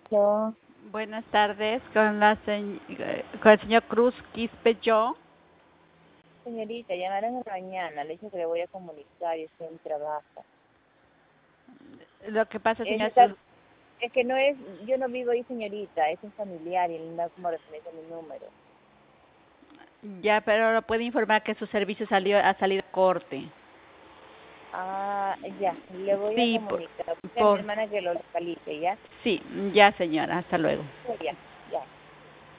Yo, Buenas tardes, con el señor Cruz Quispe. señorita, llamaron en la mañana, le dije que le voy a comunicar y estoy en trabajo. Lo que pasa, Es, señor, esta- es que no es, yo no vivo ahí, señorita, es un familiar y él da como referencia mi número. ya, pero lo puede informar que su servicio ha salido a corte. Ah, ya, le voy a Sí, comunicar. Dile a mi por, hermana que lo localice, ¿ya? sí, ya, señora, hasta luego. Ya, ya.